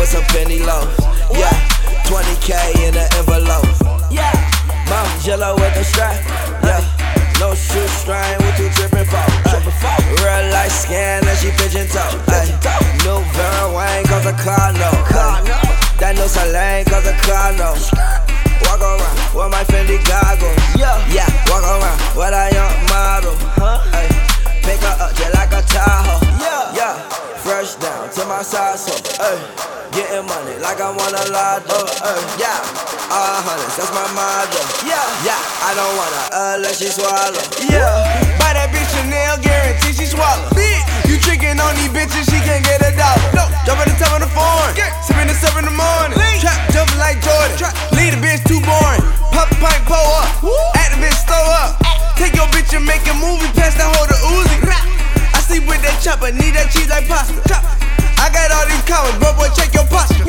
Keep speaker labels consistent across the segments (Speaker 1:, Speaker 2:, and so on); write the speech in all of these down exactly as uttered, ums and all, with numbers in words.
Speaker 1: with some penny loaves. Yeah, twenty K in an envelope. Yeah, Mount Jello with the strap. Yeah, no shoestring with two trippin' folks. Real life scan and she pigeon toe. New Vera Wayne cause a car no. That new Soleil cause a car no. Walk around with my Fendi goggles. Yeah, walk around with a young model. Ay, pick her up just like a Tahoe. Yeah, fresh down to my side so. Ay, getting money like I won a lotto. Ay, yeah, all hundreds, that's my motto. Yeah, yeah, I don't wanna unless she swallow. Yeah,
Speaker 2: buy that bitch Chanel, guarantee she swallow. Bitch, you tricking on these bitches, she can't get a dollar. No, jump at the top of the phone, sipping at seven in the morning. Trap jumping like Jordan, leave the bitch too boring. Pop a pint, pull up, at the bitch slow up. Take your bitch and make a movie, pass that hoe to Uzi. I sleep with that chopper, need that cheese like pasta. I got all these comments, bro, boy, check your posture.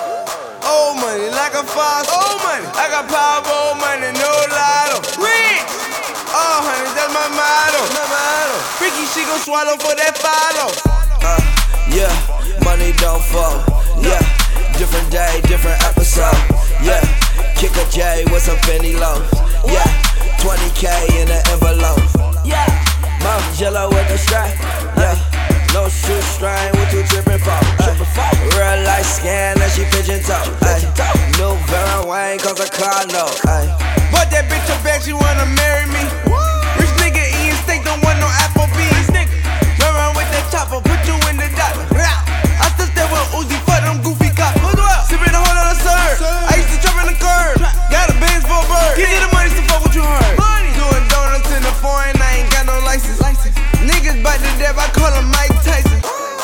Speaker 2: Old money like a faucet. Old money, I got power, old money, no lotto. Rich, all honey, that's my motto. Freaky, she gon' swallow for that follow.
Speaker 1: Uh, yeah, money don't fall. Yeah, different day, different episode. Yeah, kick a J with some penny loaves. Yeah, twenty K in an envelope. Yeah, Mount Jello with the strap. Yeah, no shoestring with two trippin' folks. Real life scan and she pigeon toe. New Vera Wayne cause a car no.
Speaker 2: Bought that bitch a bag, she wanna marry me. Rich nigga eating steak, don't want no Applebee's. Run around with that chopper, put you in the dollar. I stood there with Uzi for them goofy cops. Sippin' a whole lot of serve. I used to trap in the curb. Got a Benz for a bird. Give you the money, so fuck what you heard. Doing donuts in the foreign, I ain't got no license. Niggas bite the death, I call him Mike Tyson.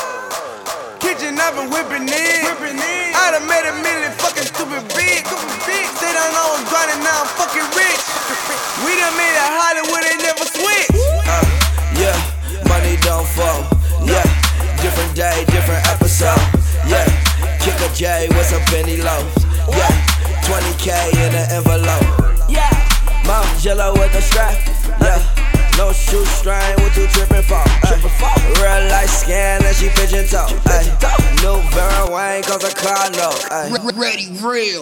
Speaker 2: Kitchen, I've been whipping in. I done made a million fucking stupid big. Say down I was grinding, now I'm fucking rich. We done made it Hollywood, they never switch.
Speaker 1: Uh, yeah, money don't fall. Yeah, different day, different episode. Yeah, kick a J with some penny loaves. Yeah, twenty K in an envelope. Yeah, Mount Jello with the strap. Yeah, no shoestring with two trippin' folks. Real life scan and she pigeon toe. New Vera Wayne cause a car no.
Speaker 3: Ready, real.